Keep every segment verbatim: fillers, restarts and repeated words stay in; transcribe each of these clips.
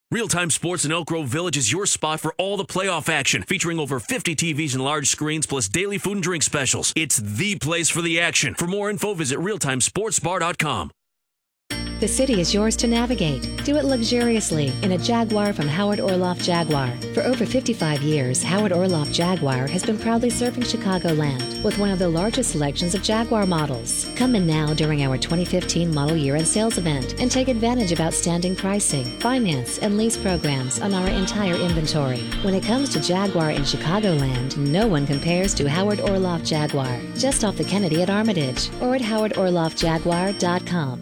Real-Time Sports in Elk Grove Village is your spot for all the playoff action, featuring over fifty T Vs and large screens, plus daily food and drink specials. It's the place for the action. For more info, visit real time sports bar dot com. The city is yours to navigate. Do it luxuriously in a Jaguar from Howard Orloff Jaguar. For over fifty-five years, Howard Orloff Jaguar has been proudly serving Chicagoland with one of the largest selections of Jaguar models. Come in now during our twenty fifteen model year-end sales event and take advantage of outstanding pricing, finance, and lease programs on our entire inventory. When it comes to Jaguar in Chicagoland, no one compares to Howard Orloff Jaguar, just off the Kennedy at Armitage or at howard orloff jaguar dot com.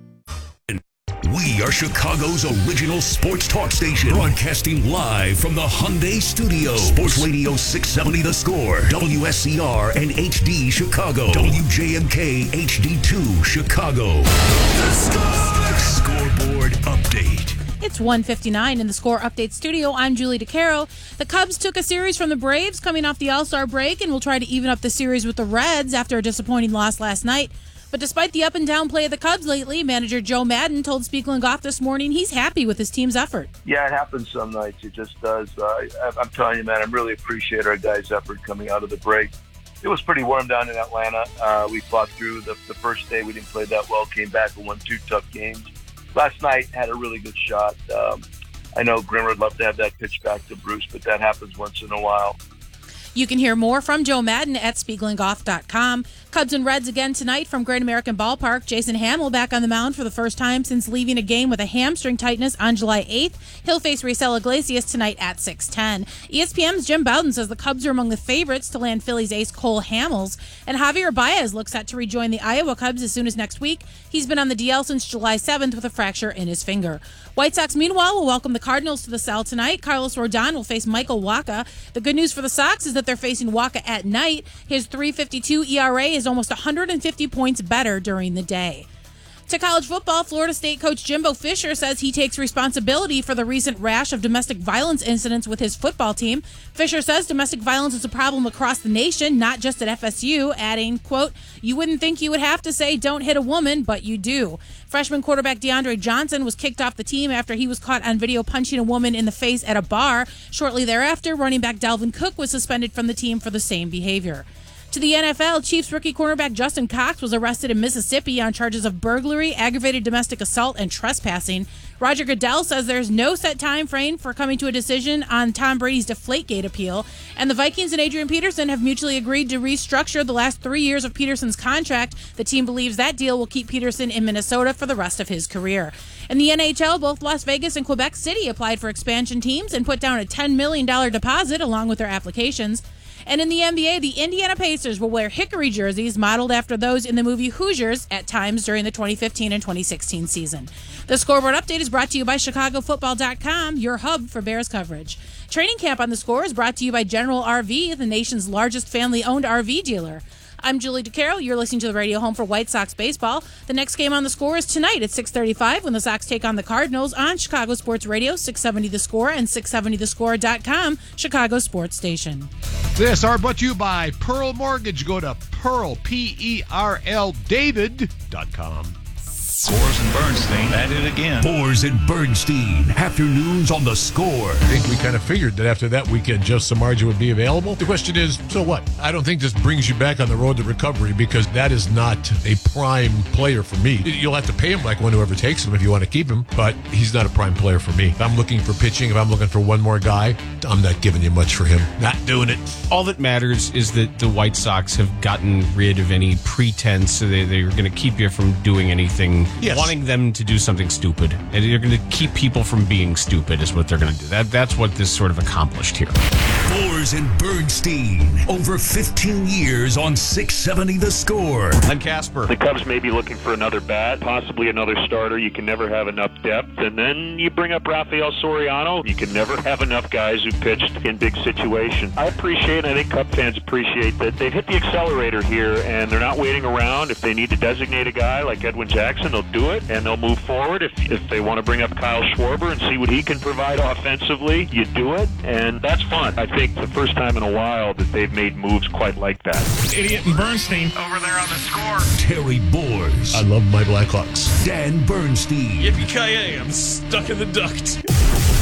We are Chicago's original sports talk station, broadcasting live from the Hyundai Studios. Sports Radio six seventy The Score, W S C R and H D Chicago, W J M K H D two Chicago. The Score! Scoreboard update. It's one fifty-nine in the Score Update studio. I'm Julie DeCaro. The Cubs took a series from the Braves coming off the All-Star break and will try to even up the series with the Reds after a disappointing loss last night. But despite the up-and-down play of the Cubs lately, manager Joe Maddon told Spiegel and Goff this morning he's happy with his team's effort. Yeah, it happens some nights. It just does. Uh, I'm telling you, man, I really appreciate our guys' effort coming out of the break. It was pretty warm down in Atlanta. Uh, we fought through the, the first day. We didn't play that well, came back and won two tough games. Last night, had a really good shot. Um, I know Grimmer would love to have that pitch back to Bruce, but that happens once in a while. You can hear more from Joe Maddon at spiegel and goff dot com. Cubs and Reds again tonight from Great American Ballpark. Jason Hamill back on the mound for the first time since leaving a game with a hamstring tightness on July eighth. He'll face Raisel Iglesias tonight at six ten. E S P N's Jim Bowden says the Cubs are among the favorites to land Phillies ace Cole Hamels. And Javier Baez looks set to rejoin the Iowa Cubs as soon as next week. He's been on the D L since July seventh with a fracture in his finger. White Sox, meanwhile, will welcome the Cardinals to the cell tonight. Carlos Rodon will face Michael Wacha. The good news for the Sox is that they're facing Wacha at night. His three fifty-two E R A is almost one hundred fifty points better during the day. To college football, Florida State coach Jimbo Fisher says he takes responsibility for the recent rash of domestic violence incidents with his football team. Fisher says domestic violence is a problem across the nation, not just at F S U, adding, quote, "You wouldn't think you would have to say don't hit a woman, but you do." Freshman quarterback DeAndre Johnson was kicked off the team after he was caught on video punching a woman in the face at a bar. Shortly thereafter, running back Dalvin Cook was suspended from the team for the same behavior. To the N F L, Chiefs rookie cornerback Justin Cox was arrested in Mississippi on charges of burglary, aggravated domestic assault, and trespassing. Roger Goodell says there's no set time frame for coming to a decision on Tom Brady's Deflategate appeal. And the Vikings and Adrian Peterson have mutually agreed to restructure the last three years of Peterson's contract. The team believes that deal will keep Peterson in Minnesota for the rest of his career. In the N H L, both Las Vegas and Quebec City applied for expansion teams and put down a ten million dollars deposit along with their applications. And in the N B A, the Indiana Pacers will wear hickory jerseys modeled after those in the movie Hoosiers at times during the twenty fifteen and twenty sixteen season. The Scoreboard Update is brought to you by Chicago Football dot com, your hub for Bears coverage. Training Camp on the Score is brought to you by General R V, the nation's largest family-owned R V dealer. I'm Julie DeCaro. You're listening to the radio home for White Sox baseball. The next game on the Score is tonight at six thirty-five when the Sox take on the Cardinals on Chicago Sports Radio, six seventy The Score and six seventy the score dot com, Chicago Sports Station. This are brought to you by Pearl Mortgage. Go to Pearl, P E R L, David dot com. Boers and Bernstein at it again. Boers and Bernstein, afternoons on The Score. I think we kind of figured that after that weekend, Jeff Samardzija would be available. The question is, so what? I don't think this brings you back on the road to recovery because that is not a prime player for me. You'll have to pay him like one whoever takes him if you want to keep him, but he's not a prime player for me. If I'm looking for pitching, if I'm looking for one more guy, I'm not giving you much for him. Not doing it. All that matters is that the White Sox have gotten rid of any pretense. So they, they're going to keep you from doing anything. Yes. Wanting them to do something stupid. And they're going to keep people from being stupid is what they're going to do. That That's what this sort of accomplished here. Boers and Bernstein, over fifteen years on six seventy The Score. I'm Casper. The Cubs may be looking for another bat, possibly another starter. You can never have enough depth. And then you bring up Rafael Soriano. You can never have enough guys who pitched in big situations. I appreciate, and I think Cub fans appreciate, that they've hit the accelerator here, and they're not waiting around. If they need to designate a guy like Edwin Jackson, they'll do it, and they'll move forward. If, if they want to bring up Kyle Schwarber and see what he can provide offensively, you do it, and that's fun. I think the first time in a while that they've made moves quite like that. Idiot and Bernstein over there on the Score. Terry Boers. I love my Blackhawks. Dan Bernstein. Yippee-ki-yay, I'm stuck in the duct.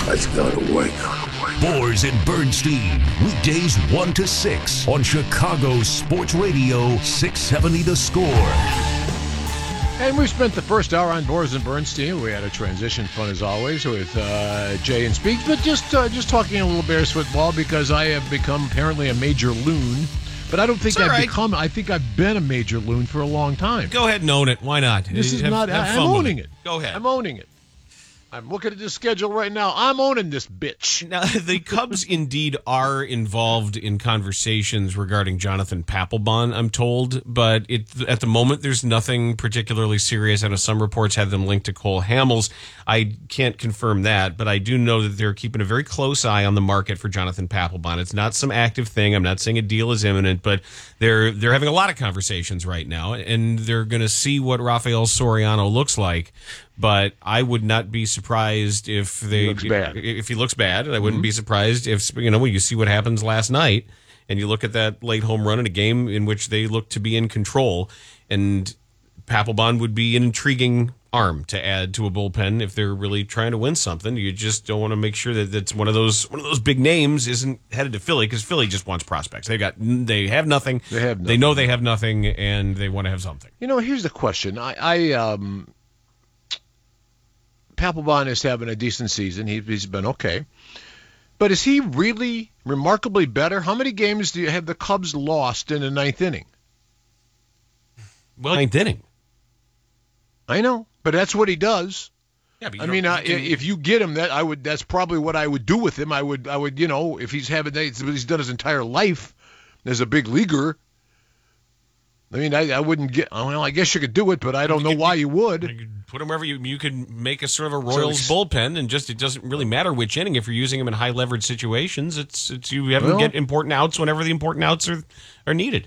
Let's go to work. Boers and Bernstein, weekdays one to six on Chicago Sports Radio six seventy The Score. And we spent the first hour on Boers and Bernstein. We had a transition fun as always with uh, Jay and Speaks, but just uh, just talking a little Bears football because I have become apparently a major loon. But I don't think I've right. become. I think I've been a major loon for a long time. Go ahead and own it. Why not? This is have, not. Have I'm owning it. it. Go ahead. I'm owning it. I'm looking at this schedule right now. I'm owning this bitch. Now, the Cubs indeed are involved in conversations regarding Jonathan Papelbon, I'm told, but it, at the moment there's nothing particularly serious. I know some reports have them linked to Cole Hamels. I can't confirm that, but I do know that they're keeping a very close eye on the market for Jonathan Papelbon. It's not some active thing. I'm not saying a deal is imminent, but they're they're having a lot of conversations right now, and they're going to see what Rafael Soriano looks like. But I would not be surprised if they he looks bad. if he looks bad, and I wouldn't mm-hmm. be surprised if, you know, when you see what happens last night and you look at that late home run in a game in which they look to be in control, and Papelbon would be an intriguing arm to add to a bullpen if they're really trying to win something. You just don't want to make sure that that's one of those one of those big names isn't headed to Philly, because Philly just wants prospects. They got they have nothing. They have nothing. They know they have nothing, and they want to have something. You know, here's the question. I, I um. Papelbon is having a decent season. He, he's been okay. But is he really remarkably better? How many games do you have the Cubs lost in the ninth inning? Well, ninth inning. I know, but that's what he does. Yeah, but I mean, I, can... if you get him, that I would. That's probably what I would do with him. I would, I would, you know, if he's having, he's done his entire life as a big leaguer. I mean, I, I wouldn't get. Well, I guess you could do it, but I don't you know could, why you would. You could put him wherever you you could make a sort of a Royals so bullpen, and just it doesn't really matter which inning if you're using him in high leverage situations. It's it's you have well, him get important outs whenever the important outs are are needed.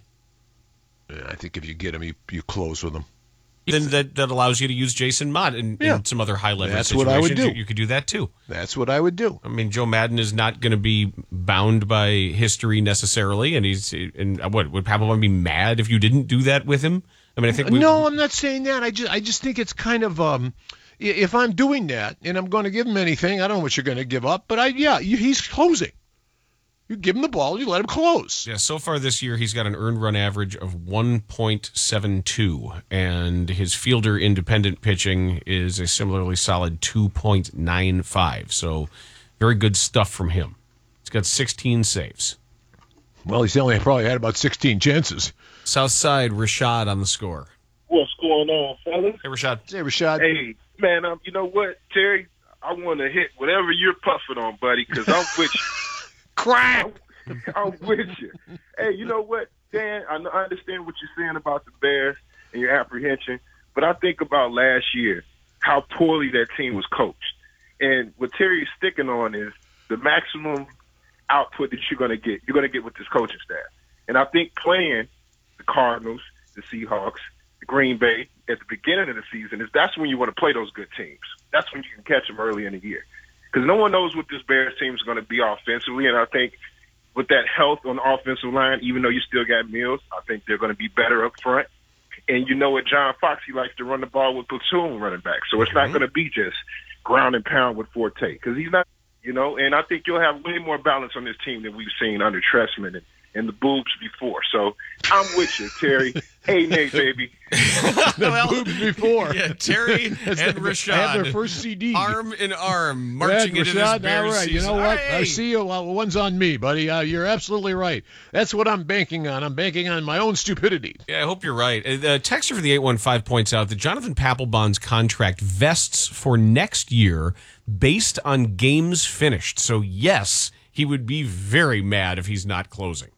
I think if you get him, you you close with him. Then that, that allows you to use Jason Mott in, yeah. in some other high leverage That's situations. What I would do. You, you could do that too. That's what I would do. I mean, Joe Madden is not going to be bound by history necessarily, and he's and what would Papelbon be mad if you didn't do that with him? I mean, I think we, no, I'm not saying that. I just I just think it's kind of um, if I'm doing that and I'm going to give him anything, I don't know what you're going to give up, but I yeah, he's closing. You give him the ball, you let him close. Yeah, so far this year, he's got an earned run average of one point seven two, and his fielder independent pitching is a similarly solid two point nine five. So very good stuff from him. He's got sixteen saves. Well, he's only probably had about sixteen chances. Southside, Rashad on the score. What's going on, fellas? Hey, Rashad. Hey, Rashad. Hey, man, um, you know what, Terry? I want to hit whatever you're puffing on, buddy, because I'm with you. Crack! I'm, I'm with you. Hey, you know what, Dan? I, know, I understand what you're saying about the Bears and your apprehension, but I think about last year, how poorly that team was coached. And what Terry's sticking on is the maximum output that you're going to get. You're going to get with this coaching staff. And I think playing the Cardinals, the Seahawks, the Green Bay at the beginning of the season is that's when you want to play those good teams. That's when you can catch them early in the year. Because no one knows what this Bears team is going to be offensively, and I think with that health on the offensive line, even though you still got Mills, I think they're going to be better up front. And you know what, John Fox, he likes to run the ball with platoon running back, so it's mm-hmm. not going to be just ground and pound with Forte, because he's not, you know, and I think you'll have way more balance on this team than we've seen under Trestman and, and the boobs before. So I'm with you, Terry. Hey, Nate, baby. the well, boobs before. Yeah, Terry and Rashad. Have their first C D. Arm in arm, marching yeah, into Rashad, this Bears all right. season. You know what? Hey. I see you. Well, one's on me, buddy. Uh, you're absolutely right. That's what I'm banking on. I'm banking on my own stupidity. Yeah, I hope you're right. The texter for the eight one five points out that Jonathan Papelbon's contract vests for next year based on games finished. So, yes, he would be very mad if he's not closing.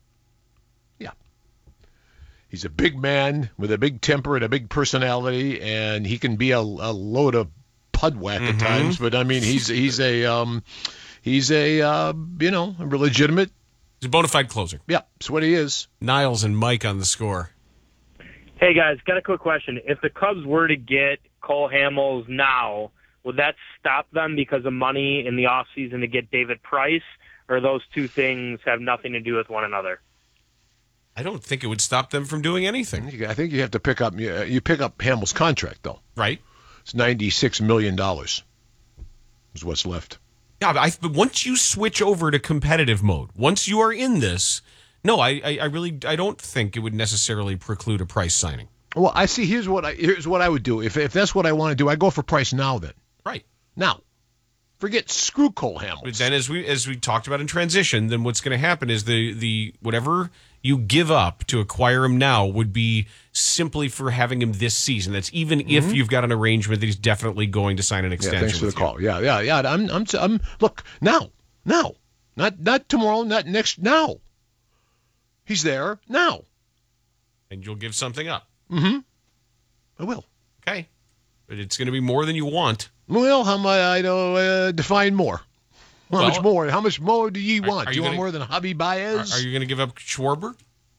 He's a big man with a big temper and a big personality, and he can be a, a load of pudwhack mm-hmm. at times. But I mean, he's he's a um, he's a uh, you know a legitimate. He's a bona fide closer. Yeah, that's what he is. Niles and Mike on the score. Hey guys, got a quick question. If the Cubs were to get Cole Hamels now, would that stop them because of money in the offseason to get David Price, or those two things have nothing to do with one another? I don't think it would stop them from doing anything. I think you have to pick up you pick up Hamels' contract though. Right. It's ninety-six million dollars. Is what's left. Yeah, I, but once you switch over to competitive mode, once you are in this, no, I, I, I really I don't think it would necessarily preclude a Price signing. Well, I see. Here's what I here's what I would do if if that's what I want to do. I go for Price now. Then right now, forget screw Cole Hamels. But then, as we as we talked about in transition, then what's going to happen is the the whatever you give up to acquire him now would be simply for having him this season. That's even mm-hmm. if you've got an arrangement that he's definitely going to sign an extension. Yeah, thanks for the you. call. Yeah, yeah, yeah. I'm, I'm, I'm. Look now, now, not not tomorrow, not next. Now, he's there now, and you'll give something up. Mm-hmm. I will. Okay, but it's going to be more than you want. Well, how much? I don't uh, define more. How well, much more? How much more do you want? Are, are do you, you want gonna, more than Javi Baez? Are, are you going to give up Schwarber?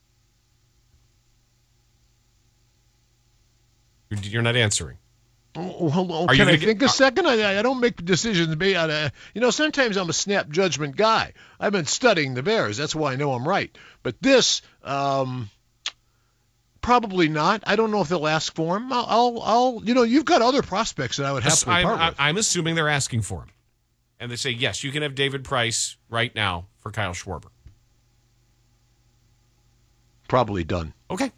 You're, you're not answering. Oh, hold on. Can I think get, a second? I, I don't make decisions based on a, you know, sometimes I'm a snap judgment guy. I've been studying the Bears. That's why I know I'm right. But this, um, probably not. I don't know if they'll ask for him. I'll, I'll, I'll you know, you've got other prospects that I would happily I'm, part with. I'm assuming they're asking for him. And they say, yes, you can have David Price right now for Kyle Schwarber. Probably done. Okay.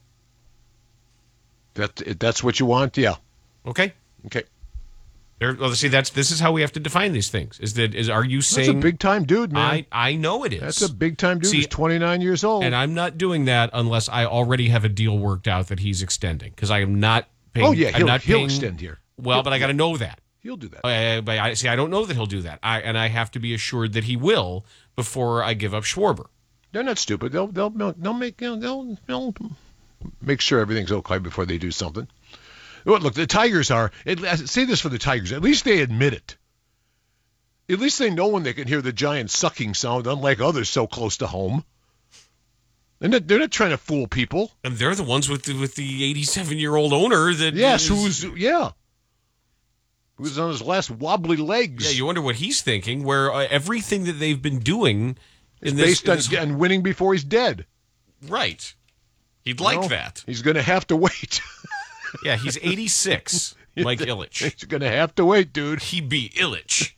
That that's what you want, yeah. Okay. Okay. There, well, see, that's this is how we have to define these things. Is that is are you saying that's a big time dude, man? I I know it is. That's a big time dude. See, he's twenty-nine years old, and I'm not doing that unless I already have a deal worked out that he's extending because I am not paying. Oh yeah, he'll, I'm not he'll paying, extend here. Well, he'll, but I got to know that. He'll do that. Uh, but I see. I don't know that he'll do that. I and I have to be assured that he will before I give up Schwarber. They're not stupid. They'll they'll they'll make you know, they'll they'll make sure everything's okay before they do something. Look, the Tigers are. It, say this for the Tigers. At least they admit it. At least they know when they can hear the giant sucking sound, unlike others so close to home. They're not, they're not trying to fool people. And they're the ones with the, with the eighty-seven-year-old owner that. Yes, is, who's yeah. Who's on his last wobbly legs. Yeah, you wonder what he's thinking, where uh, everything that they've been doing is in based this, on, in this... on winning before he's dead. Right. He'd you like know, that. He's going to have to wait. Yeah, he's eighty-six, Mike Ilitch. He's going to have to wait, dude. He be Ilitch.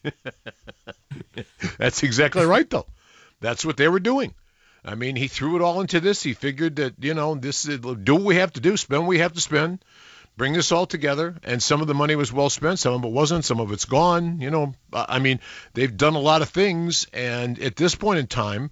That's exactly right, though. That's what they were doing. I mean, he threw it all into this. He figured that, you know, this is, do what we have to do, spend what we have to spend, bring this all together. And some of the money was well spent. Some of it wasn't. Some of it's gone. You know, I mean, they've done a lot of things. And at this point in time,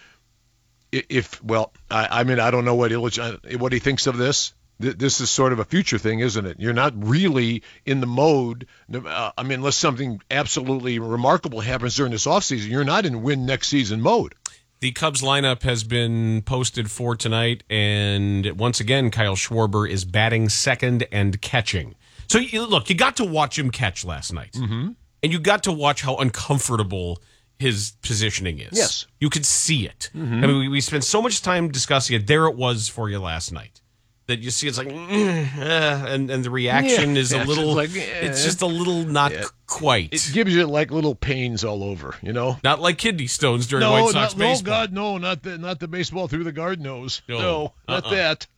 if, well, I, I mean, I don't know what Ilitch, what he thinks of this. This is sort of a future thing, isn't it? You're not really in the mode. Uh, I mean, unless something absolutely remarkable happens during this offseason, you're not in win next season mode. The Cubs lineup has been posted for tonight, and once again, Kyle Schwarber is batting second and catching. So, you, look, you got to watch him catch last night, mm-hmm. and you got to watch how uncomfortable his positioning is. Yes. You could see it. Mm-hmm. I mean, we, we spent so much time discussing it. There it was for you last night. That you see, it's like, mm, uh, and and the reaction yeah, is a little. Like, yeah. It's just a little not yeah. quite. It gives you like little pains all over, you know. Not like kidney stones during no, White Sox not, baseball. No, God, no, not the not the baseball through the garden hose. No, no uh-uh. not that.